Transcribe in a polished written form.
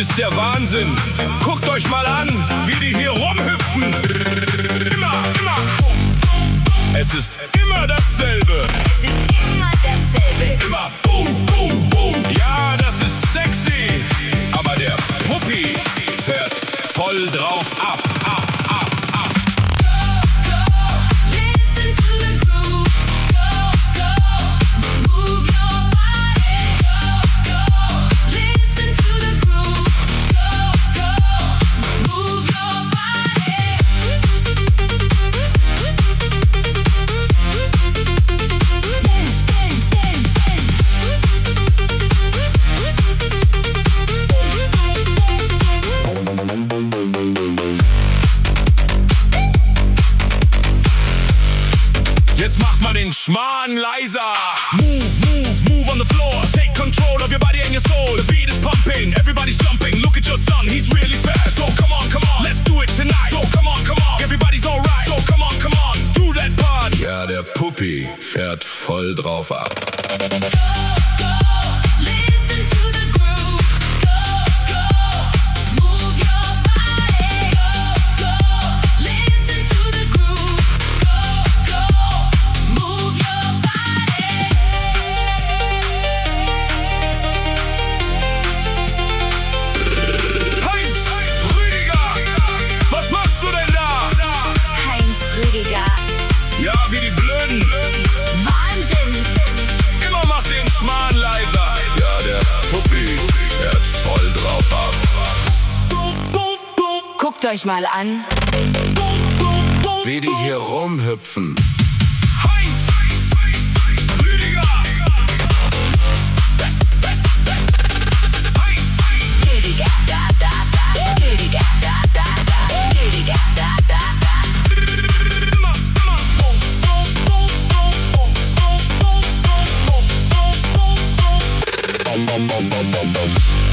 ist der Wahnsinn. Guckt euch mal an, wie die hier rumhüpfen. Immer. Es ist immer dasselbe. Es ist immer dasselbe. Immer boom, boom, boom. Ja, das ist sexy. Aber der Puppi fährt voll drauf ab. Listen to the groove. Go. Move your body. Go. Listen to the groove. Go. Move your body. Jetzt macht mal den Schmarrn leiser. Move on the floor. Take control of your body and your soul. The beat is pumping, everybody's jumping. Look at your son, he's really fast. So come on, let's do it tonight. So come on, everybody's alright. So come on, do that part. Ja, der Puppi fährt voll drauf ab. Listen to the groove. Go. Move your body. Go. Listen to the groove. Go. Move your body. Heinz Rüdiger, was machst du denn da? Heinz Rüdiger. Ja, wie die Blöden. Wahnsinn. Immer macht den Schmarrn leiser. Ja, der Puppi fährt voll drauf ab. Guckt euch mal an. Wie die hier rumhüpfen. Heinz Rüdiger. Heinz Rüdiger. Rüdiger. Immer.